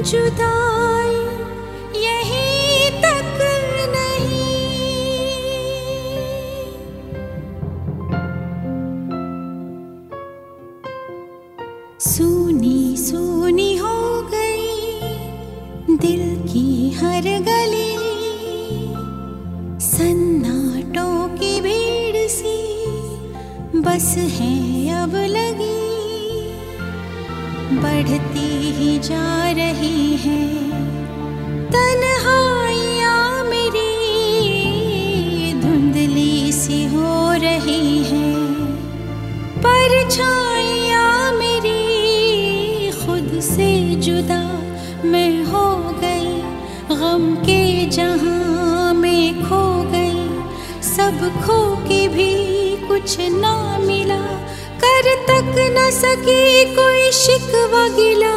जुदाई यहीं तक नहीं। सूनी सूनी हो गई दिल की हर गली, सन्नाटों की भीड़ सी बस है अब लगी। बढ़ती ही जा रही है तन्हाइयाँ मेरी, धुंधली सी हो रही है परछाइयाँ मेरी। खुद से जुदा मैं हो गई, गम के जहां में खो गई। सब खो के भी कुछ ना मिला, कर तक न सकी कोई शिकवा गिला।